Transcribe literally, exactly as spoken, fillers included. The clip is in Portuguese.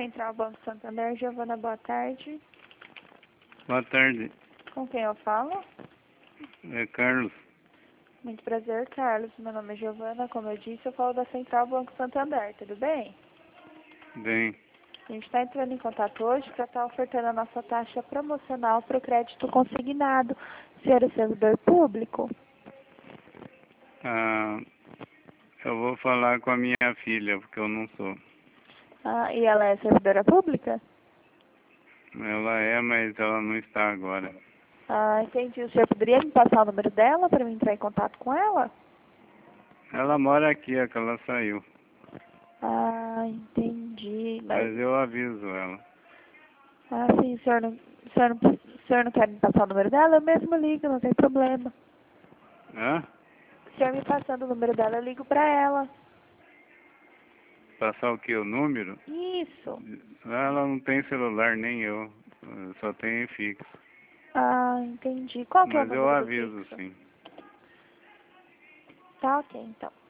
Central Banco Santander, Giovana, boa tarde. Boa tarde, Com quem eu falo? é Carlos. Muito prazer, Carlos. Meu nome é Giovana, como eu disse, eu falo da Central Banco Santander, tudo bem? Bem, A gente está entrando em contato hoje para estar ofertando a nossa taxa promocional para o crédito consignado. O senhor é servidor público? ah, eu vou falar com a minha filha, porque eu não sou. Ah, e ela é servidora pública? Ela é, mas ela não está agora. Ah, entendi. O senhor poderia me passar o número dela para eu entrar em contato com ela? Ela mora aqui, é que ela saiu. Ah, entendi. Mas, Mas eu aviso ela. ah, sim, o senhor não, o senhor não, o senhor não quer me passar o número dela? Eu mesmo ligo, não tem problema. Hã? O senhor me passando o número dela, eu ligo para ela. Passar o que? O número? Isso. Ela não tem celular, nem eu. Eu só tenho fixo. Ah, entendi. Qual que é o Mas eu número do aviso, fixo? sim. Tá ok, então.